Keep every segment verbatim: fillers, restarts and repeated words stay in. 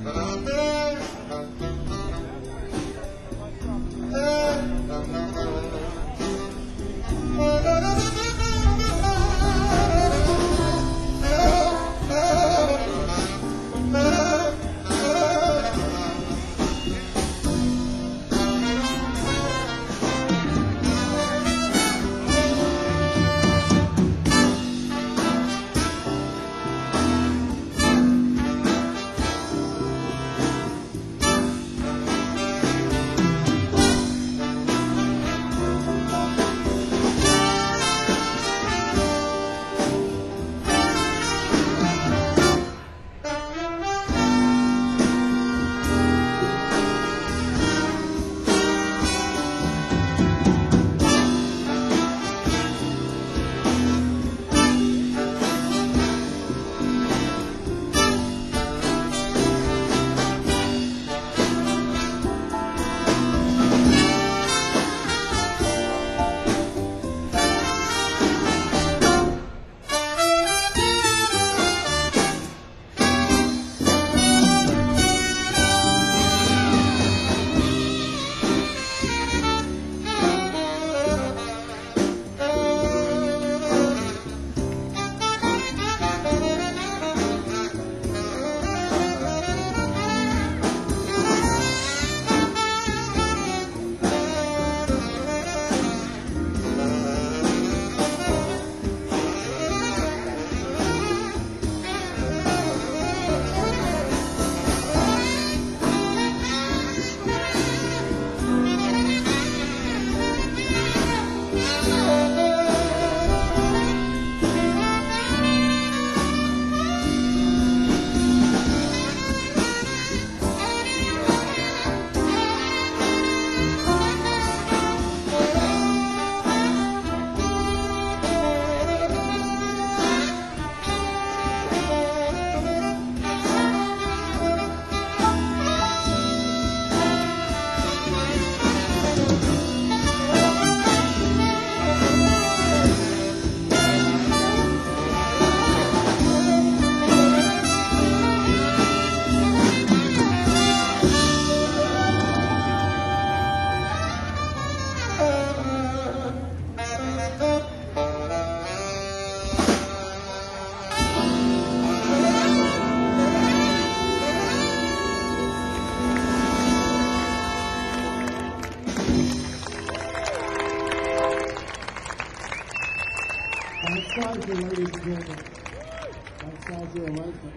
Nostalgia, ladies and gentlemen. Nostalgia, Lightfoot.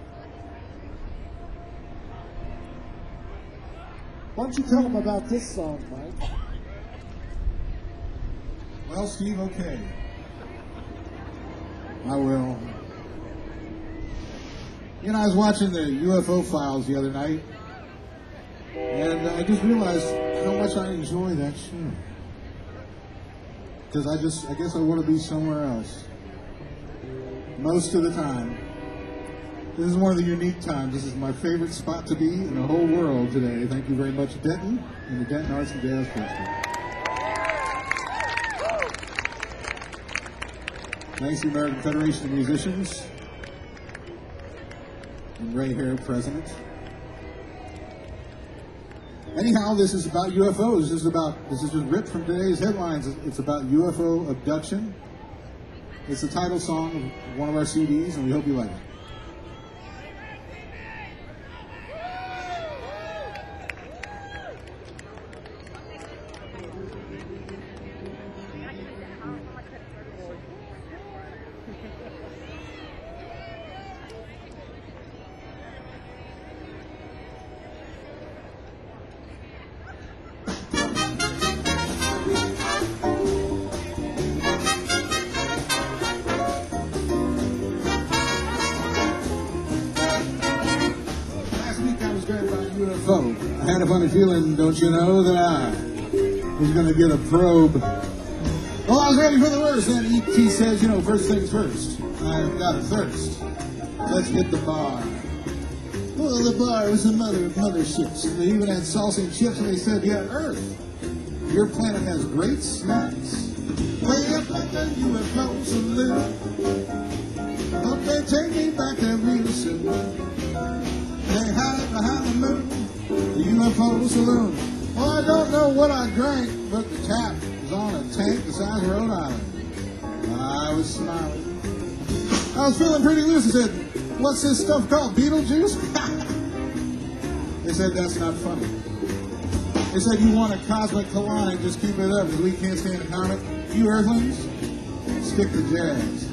Why don't you tell them about this song, Mike? Well, Steve, okay. I will. You know, I was watching the U F O Files the other night, and I just realized how much I enjoy that show. Because I just, I guess I want to be somewhere else. Most of the time. This is one of the unique times. This is my favorite spot to be in the whole world today. Thank you very much, Denton, and the Denton Arts and Jazz Festival. Thanks to the American Federation of Musicians and Ray Hare, President. Anyhow, this is about U F Os. This is about, this is just ripped from today's headlines. It's about U F O abduction. It's the title song of one of our C Ds, and we hope you like it. I had a funny feeling, don't you know, that I was going to get a probe. Well, I was ready for the worst, and E T says, you know, first things first. I've got a thirst. Let's hit the bar. Well, the bar was the mother of motherships. They even had salsa and chips, and they said, yeah, Earth, your planet has great snacks. Way up like the U F O salute. Hope they take me back there real soon. They hide behind the moon, the U F O saloon. Well, I don't know what I drank, but the tap was on a tank the size of Rhode Island. I was smiling. I was feeling pretty loose. I said, what's this stuff called, Beetlejuice? They said, that's not funny. They said, you want a cosmic colonic, just keep it up, because we can't stand a comet. You earthlings, stick to jazz.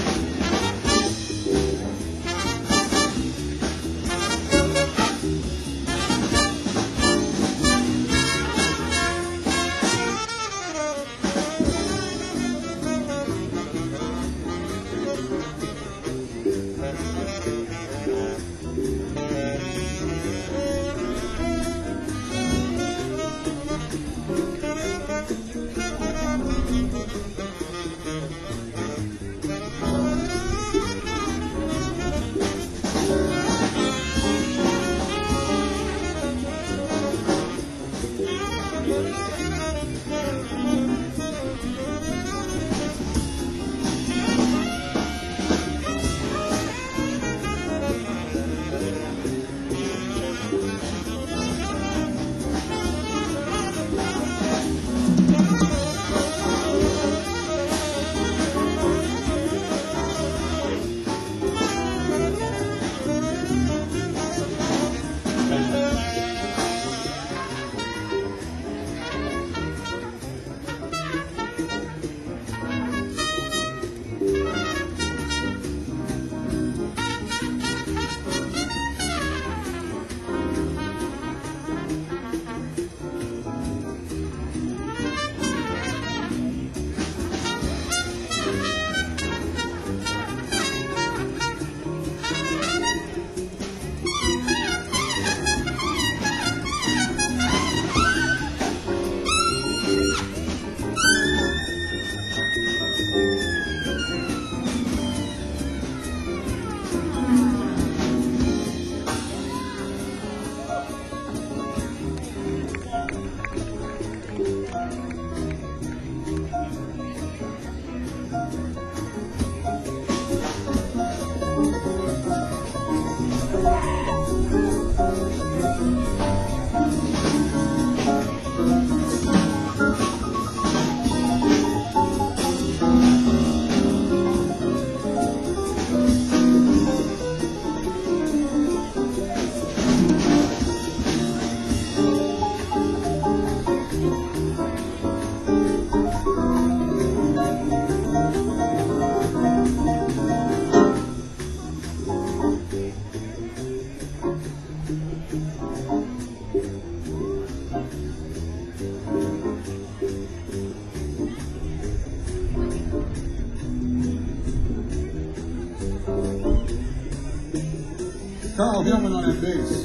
Carl Hillman on that bass.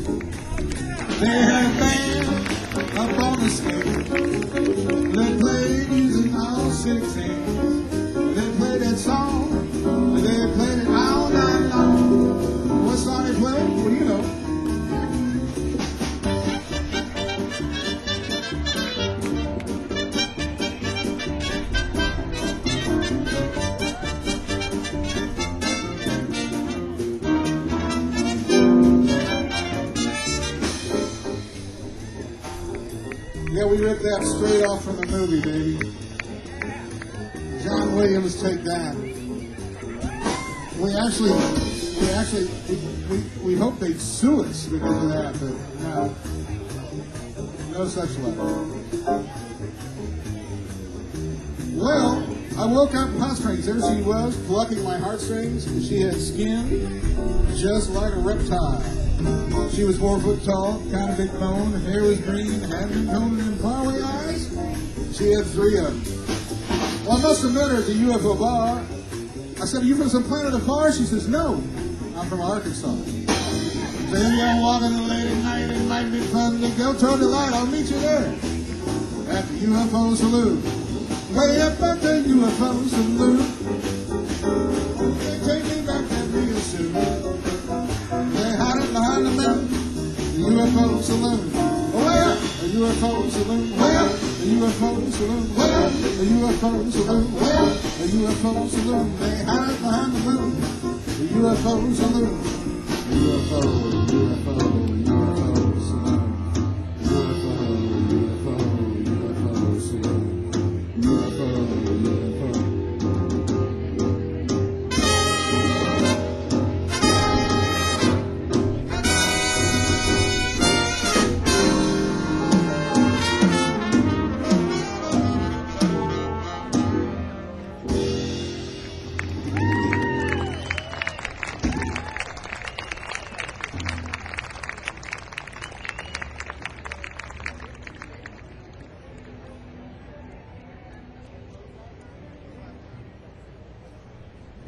They had a band up on the stage. They played using all six hands. They played that song. They played it all night long. What song they played? Well, you know. Yeah, we ripped that straight off from the movie, baby. John Williams, Take That. We actually, we actually, we, we, we hope they'd sue us because of that, but no, no such luck. Well, I woke up in hot springs. There she was, plucking my heartstrings, and she had skin just like a reptile. She was four foot tall, kind of big bone, her hair was green, had been coated in faraway eyes. She had three of them. Well, I must have met her at the U F O bar. I said, are you from some planet afar? She says, no, I'm from Arkansas. Then you're walking late at night, it might be fun to go toward the light. I'll meet you there at the U F O saloon. Way up at the U F O saloon. They take me back there real soon. They hide it behind the mountain, the U F O saloon. Way up, the U F O saloon. Way up, the U F O saloon. Way up, the U F O saloon. Way up, the U F O saloon. They hide it behind the moon, the U F O saloon. U F O, U F O, U F O.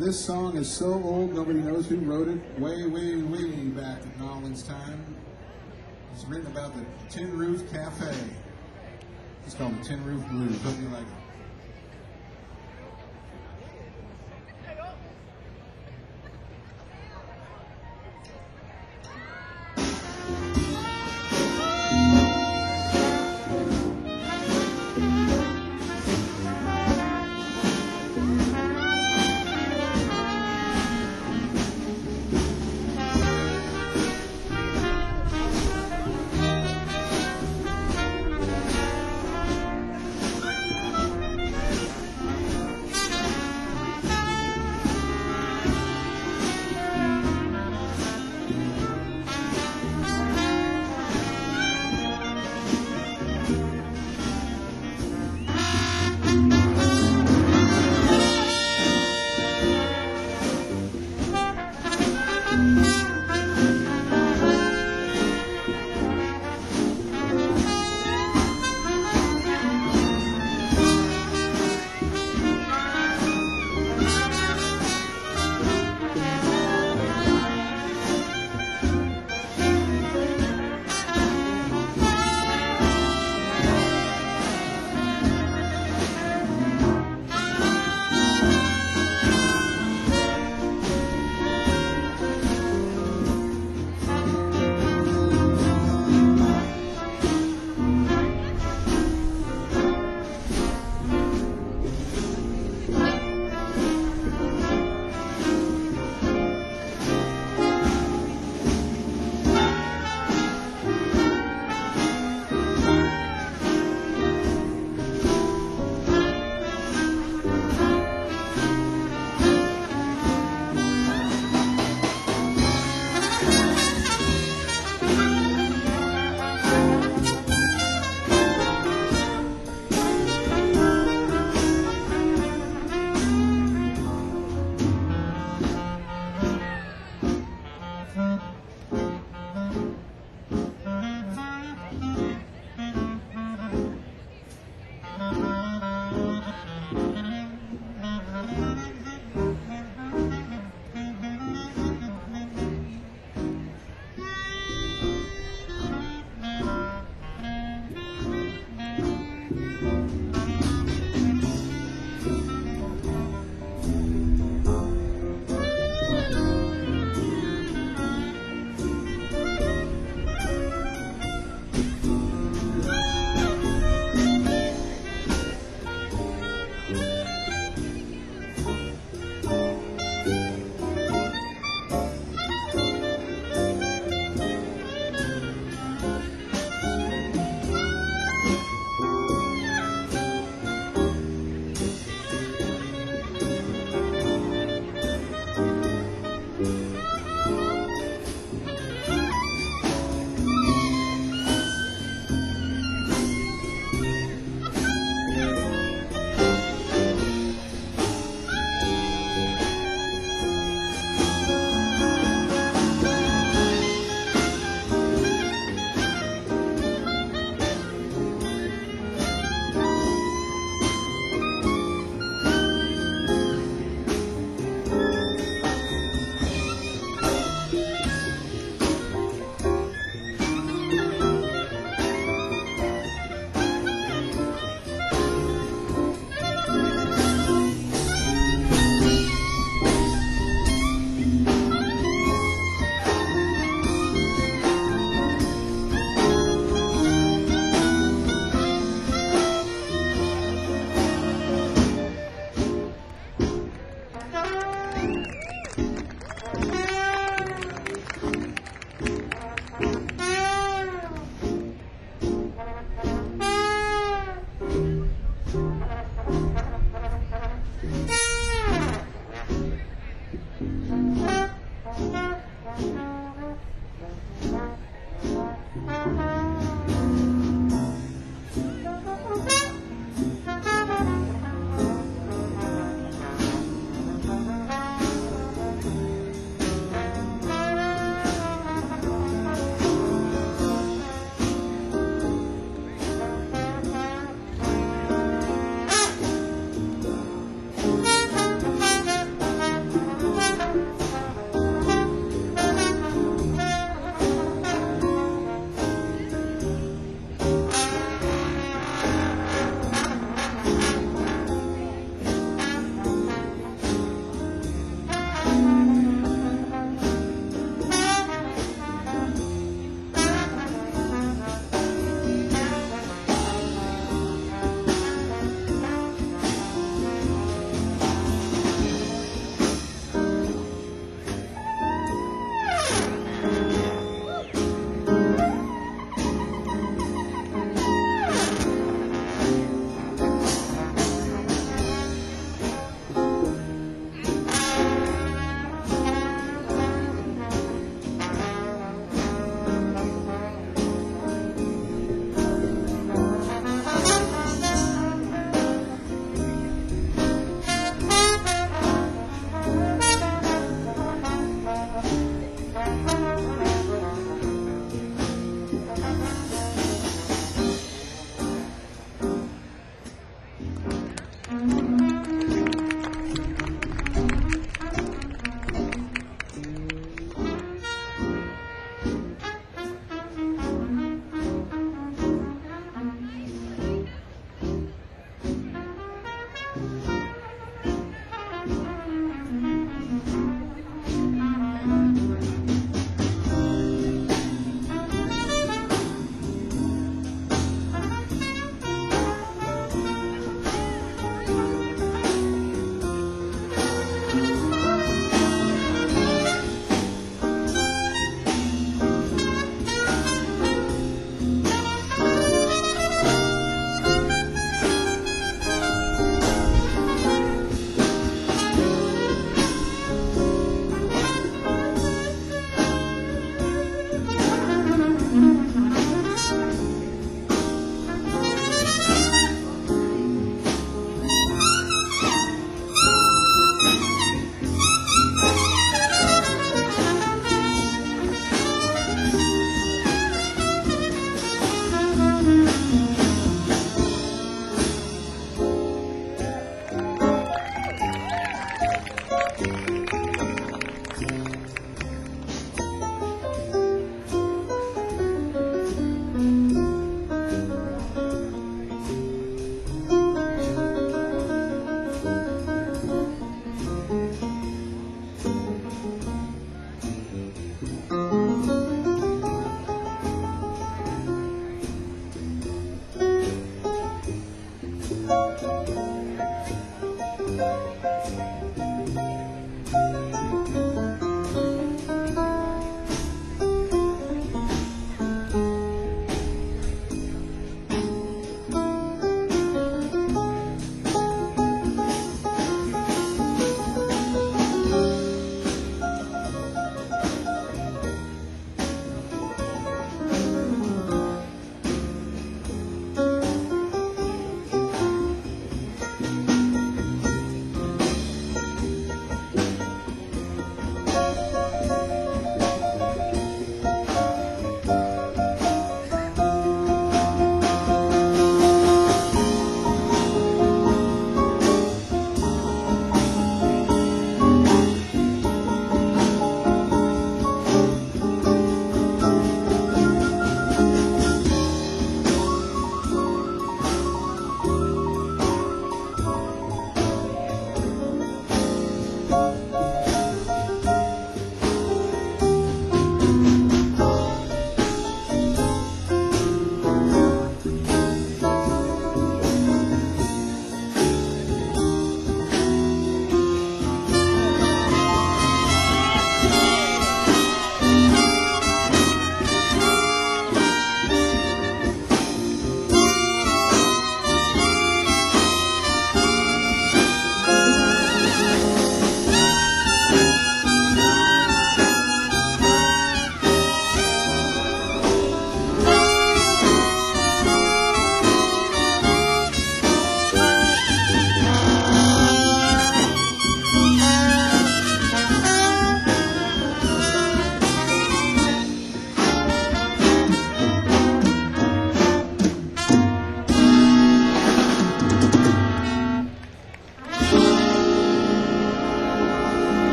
This song is so old, nobody knows who wrote it. Way, way, way back in Nolan's time. It's written about the Tin Roof Cafe. It's called the Tin Roof Blues. Hope you like it.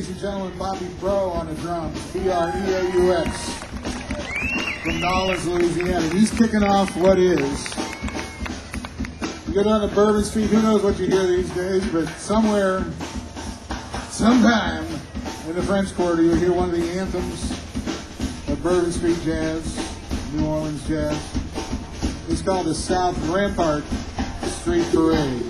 ladies and gentlemen, Bobby Bro on the drums, B R E A U X, from Nolens, Louisiana. He's kicking off what is. You go down to Bourbon Street, who knows what you hear these days, but somewhere, sometime in the French Quarter, you'll hear one of the anthems of Bourbon Street jazz, New Orleans jazz. It's called the South Rampart Street Parade.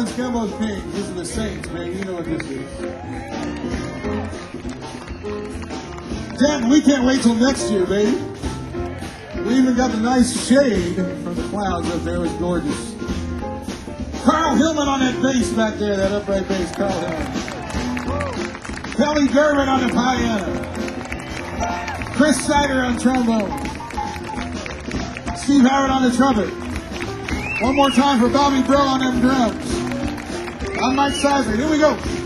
Portland Skembos Kings. This is the Saints, man. You know what this is. Denton, we can't wait till next year, baby. We even got the nice shade from the clouds up there. It was gorgeous. Carl Hillman on that bass back there, that upright bass, Carl Hillman. Kelly Durbin on the piano. Chris Sider on trombone. Steve Howard on the trumpet. One more time for Bobby Brill on them drums. I'm Mike Sizer. Here we go.